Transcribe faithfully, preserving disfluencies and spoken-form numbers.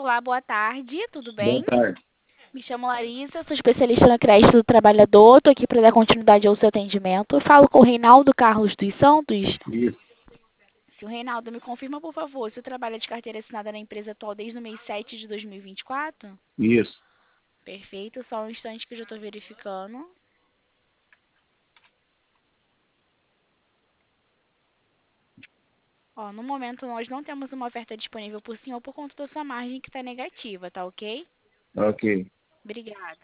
Olá, boa tarde, tudo Boa bem? tarde. Me chamo Larissa, sou especialista no crédito do trabalhador, estou aqui para dar continuidade ao seu atendimento. Eu falo com o Reinaldo Carlos dos Santos. Isso, Se o Reinaldo me confirma, por favor, se o trabalho é de carteira assinada na empresa atual desde o mês sete de dois mil e vinte e quatro? isso. Perfeito, só um instante que eu já estou verificando. Ó, no momento nós não temos uma oferta disponível por senhor por conta da sua margem que está negativa, tá ok? Ok. Obrigada.